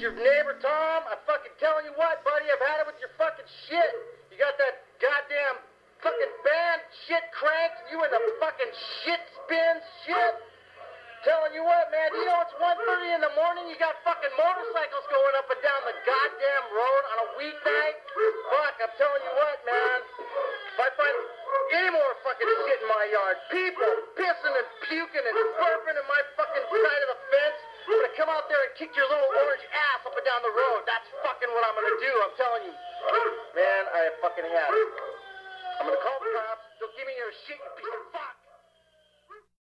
your neighbor Tom. I'm fucking telling you what, buddy, I've had it with your fucking shit. You got that goddamn fucking band shit cranked, you in the fucking shit spin shit. Telling you what, man, you know it's 1:30 in the morning, you got fucking motorcycles going up and down the goddamn road on a weeknight. Fuck, I'm telling you what, man. If I find any more fucking shit in my yard, people pissing and puking and burping in my fucking side of the fence, I'm gonna come out there and kick your little orange ass up and down the road. That's fucking what I'm gonna do, I'm telling you. Man, I fucking had it. I'm gonna call the cops. They'll give me your shit, you piece of fuck.